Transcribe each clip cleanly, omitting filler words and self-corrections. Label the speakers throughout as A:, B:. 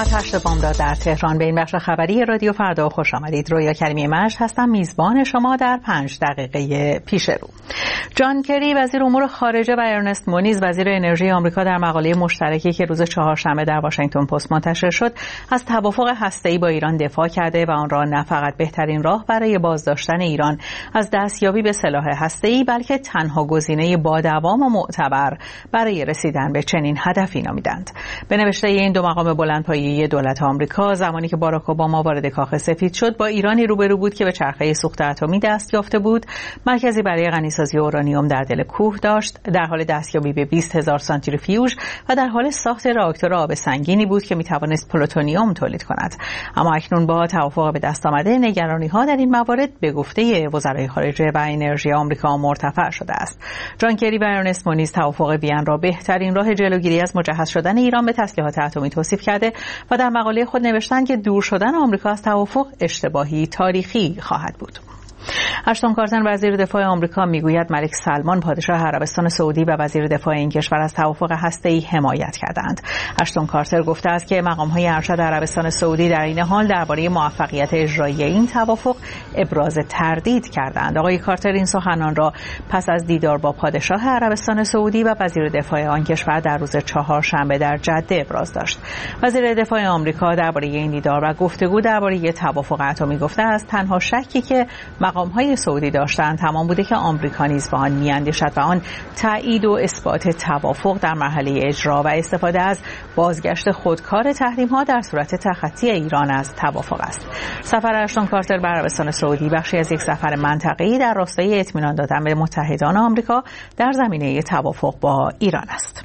A: ساعت 8 بامداد در تهران. به این بخش خبری رادیو فردا خوش آمدید. رویا کریمی مشت هستم، میزبان شما در 5 دقیقه پیش رو. جان کری وزیر امور خارجه و ارنست مونیز وزیر انرژی آمریکا در مقاله مشترکی که روز چهارشنبه در واشنگتن پست منتشر شد از توافق هسته‌ای با ایران دفاع کرده و آن را نه فقط بهترین راه برای بازداشتن ایران از دستیابی به سلاح هسته‌ای بلکه تنها گزینه با دوام و معتبر برای رسیدن به چنین هدفی نامیدند. به نوشته این دو مقام بلندپایه‌ای دولت آمریکا زمانی که باراک اوباما وارد کاخ سفید شد با ایرانی روبرو بود که به چرخه سوخت اتمی دست یافته بود، مرکزی برای غنیسازی اورانیوم در دل کوه داشت، در حال دستیابی به 20,000 سانتریفیوژ و در حال ساخت راکتور آب سنگینی بود که میتوانست پلوتونیوم تولید کند. اما اکنون با توافق به دست آمده نگرانی‌ها در این موارد به گفته وزرای خارجه و انرژی آمریکا مرتفع شده است. جان کری و ارنست مونیز توافق وین را بهترین راه جلوگیری از مجهز شدن ایران به تسلیحات اتمی توصیف کرده و در مقاله خود نوشتند که دور شدن آمریکا از توافق اشتباهی تاریخی خواهد بود. اشتون کارتر وزیر دفاع آمریکا میگوید ملک سلمان پادشاه عربستان سعودی و وزیر دفاع این کشور از توافق هسته‌ای حمایت کردند. اشتون کارتر گفته است که مقام‌های ارشد عربستان سعودی در این حال درباره موفقیت اجرایی این توافق ابراز تردید کردند. آقای کارتر این سخنان را پس از دیدار با پادشاه عربستان سعودی و وزیر دفاع آن کشور در روز چهارشنبه در جده ابراز داشت. وزیر دفاع آمریکا درباره این دیدار و گفتگو درباره توافق اتمی گفته است تنها شکی که مقام‌های سعودی داشتند تمام بوده که آمریکا نیز به آن می‌اندیشد و آن تایید و اثبات توافق در مرحله اجرا و استفاده از بازگشت خودکار تحریم‌ها در صورت تخطی ایران از توافق است. سفر اشتون کارتر به عربستان سعودی بخشی از یک سفر منطقه‌ای در راستای اطمینان دادن به متحدان آمریکا در زمینه توافق با ایران است.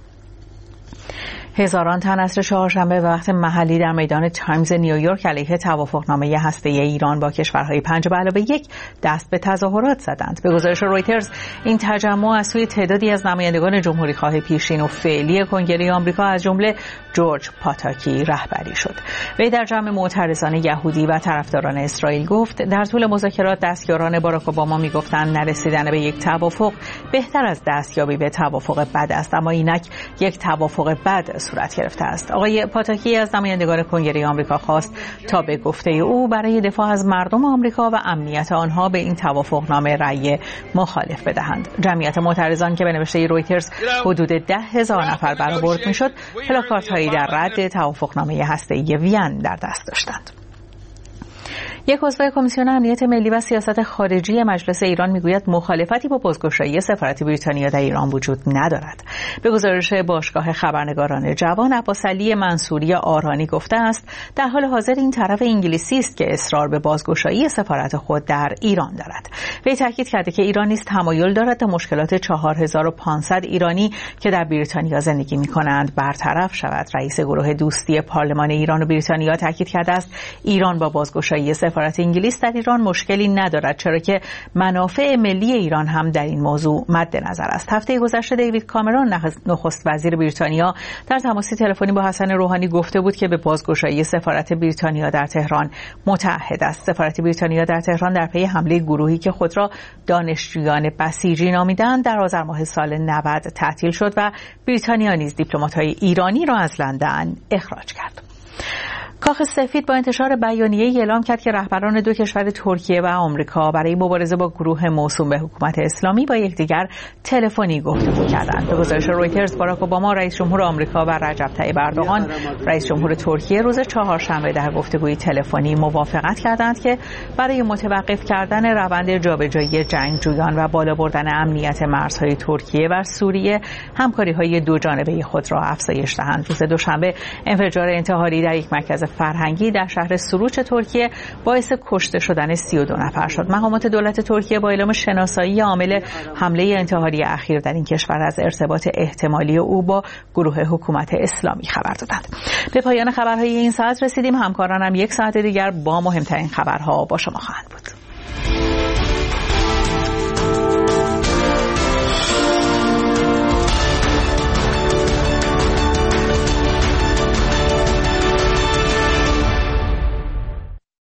A: هزاران تن عصر چهارشنبه به وقت محلی در میدان تایمز نیویورک علیه توافقنامه هسته‌ای ایران با کشورهای 5+1 دست به تظاهرات زدند. به گزارش رویترز این تجمع از سوی تعدادی از نمایندگان جمهوری‌خواه پیشین و فعلی کنگره آمریکا از جمله جورج پاتاکی رهبری شد. وی در جمع معترضان یهودی و طرفداران اسرائیل گفت در طول مذاکرات دستیاران باراک اوباما میگفتند نرسیدن به یک توافق بهتر از دستیابی به توافق بد است، اما اینک یک توافق بد صورت گرفته است. آقای پاتاکی از نمایندگان کنگره آمریکا خواست تا به گفته او برای دفاع از مردم آمریکا و امنیت آنها به این توافقنامه رأی مخالف بدهند. جمعیت معترضان که به نوشته رویترز حدود 10,000 نفر برآورد میشد، پلاکاردهایی در رد توافقنامه هسته‌ای وین در دست داشتند. یک عضو کمیسیون امنیت ملی و سیاست خارجی مجلس ایران میگوید مخالفتی با بازگشایی سفارت بریتانیا در ایران وجود ندارد. به گزارش باشگاه خبرنگاران جوان، عباسعلی منصوری آرانی گفته است در حال حاضر این طرف انگلیسی است که اصرار به بازگشایی سفارت خود در ایران دارد. وی تاکید کرده که ایران نیز تمایل دارد تا مشکلات 4500 ایرانی که در بریتانیا زندگی می‌کنند برطرف شود. رئیس گروه دوستی پارلمان ایران و بریتانیا تاکید کرده است ایران با بازگشایی سفارت انگلیس در ایران مشکلی ندارد، چرا که منافع ملی ایران هم در این موضوع مد نظر است. هفته گذشته دیوید کامرون نخست وزیر بریتانیا در تماسی تلفنی با حسن روحانی گفته بود که به بازگشایی سفارت بریتانیا در تهران متعهد است. سفارت بریتانیا در تهران در پی حمله گروهی که خود را دانشجویان بسیجی نامیدند در آذر ماه سال 90 تعطیل شد و بریتانیا نیز دیپلمات‌های ایرانی را از لندن اخراج کرد. کاخ سفید با انتشار بیانیه‌ای اعلام کرد که رهبران دو کشور ترکیه و آمریکا برای مبارزه با گروه موسوم به حکومت اسلامی با یکدیگر تلفنی گفتگو کردند. به گزارش رویترز باراک اوباما رئیس جمهور آمریکا و رجب طیب اردوغان رئیس جمهور ترکیه روز چهارشنبه در گفتگوی تلفنی موافقت کردند که برای متوقف کردن روند جابجایی جنگجویان و بالا بردن امنیت مرزهای ترکیه و سوریه همکاری‌های دو جانبه خود را افزایش دهند. روز دوشنبه انفجار انتحاری در یک مرکز فرهنگی در شهر سروچ ترکیه باعث کشته شدن 32 نفر شد. مقامات دولت ترکیه با اعلام شناسایی عامل حمله انتحاری اخیر در این کشور از ارتباط احتمالی او با گروه حکومت اسلامی خبر دادند. به پایان خبرهای این ساعت رسیدیم. همکارانم یک ساعت دیگر با مهمترین خبرها با شما خواهند بود.